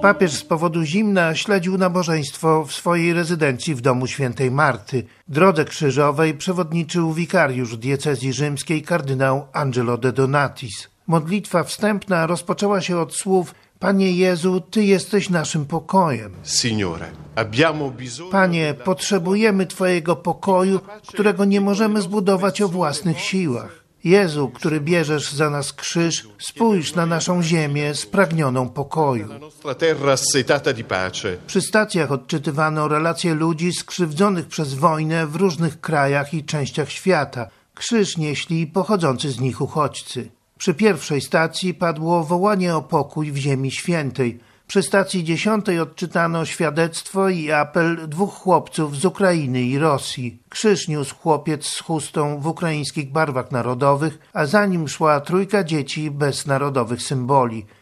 Papież z powodu zimna śledził nabożeństwo w swojej rezydencji w domu świętej Marty. Drodze krzyżowej przewodniczył wikariusz diecezji rzymskiej kardynał Angelo de Donatis. Modlitwa wstępna rozpoczęła się od słów: Panie Jezu, Ty jesteś naszym pokojem. Panie, potrzebujemy Twojego pokoju, którego nie możemy zbudować o własnych siłach. Jezu, który bierzesz za nas krzyż, spójrz na naszą ziemię spragnioną pokoju. Przy stacjach odczytywano relacje ludzi skrzywdzonych przez wojnę w różnych krajach i częściach świata. Krzyż nieśli pochodzący z nich uchodźcy. Przy pierwszej stacji padło wołanie o pokój w Ziemi Świętej. Przy stacji 10 odczytano świadectwo i apel 2 chłopców z Ukrainy i Rosji. Krzyż niósł chłopiec z chustą w ukraińskich barwach narodowych, a za nim szła 3 dzieci bez narodowych symboli.